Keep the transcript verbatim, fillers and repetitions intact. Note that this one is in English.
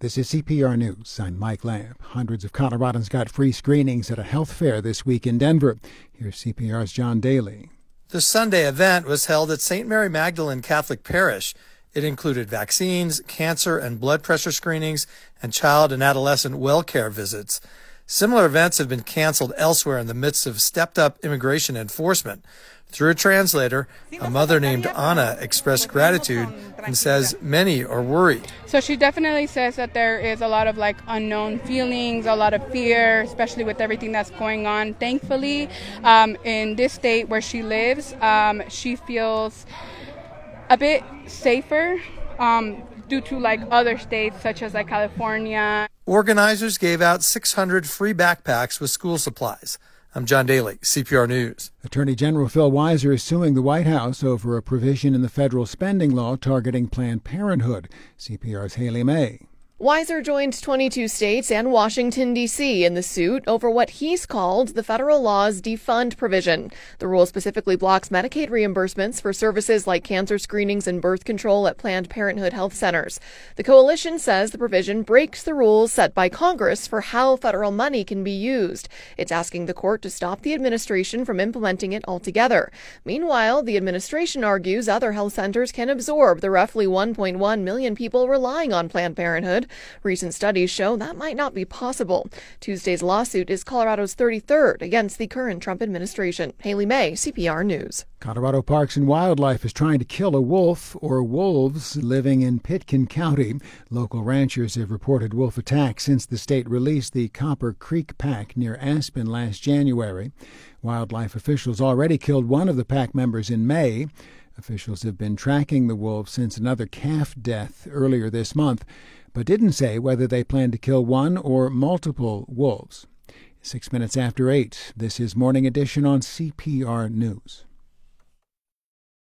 This is C P R News. I'm Mike Lamb. Hundreds of Coloradans got free screenings at a health fair this week in Denver. Here's C P R's John Daly. The Sunday event was held at Saint Mary Magdalene Catholic Parish. It included vaccines, cancer and blood pressure screenings, and child and adolescent well care visits. Similar events have been canceled elsewhere in the midst of stepped-up immigration enforcement. Through a translator, a mother named Anna expressed gratitude and says many are worried. So she definitely says that there is a lot of like unknown feelings, a lot of fear, especially with everything that's going on. Thankfully, um, in this state where she lives, um, she feels a bit safer um, due to like other states such as like California. Organizers gave out six hundred free backpacks with school supplies. I'm John Daly, C P R News. Attorney General Phil Weiser is suing the White House over a provision in the federal spending law targeting Planned Parenthood. C P R's Haley May. Weiser joined twenty-two states and Washington, D C in the suit over what he's called the federal law's defund provision. The rule specifically blocks Medicaid reimbursements for services like cancer screenings and birth control at Planned Parenthood health centers. The coalition says the provision breaks the rules set by Congress for how federal money can be used. It's asking the court to stop the administration from implementing it altogether. Meanwhile, the administration argues other health centers can absorb the roughly one point one million people relying on Planned Parenthood. Recent studies show that might not be possible. Tuesday's lawsuit is Colorado's thirty-third against the current Trump administration. Haley May, C P R News. Colorado Parks and Wildlife is trying to kill a wolf or wolves living in Pitkin County. Local ranchers have reported wolf attacks since the state released the Copper Creek pack near Aspen last January. Wildlife officials already killed one of the pack members in May. Officials have been tracking the wolves since another calf death earlier this month, but didn't say whether they plan to kill one or multiple wolves. Six minutes after eight, this is Morning Edition on C P R News.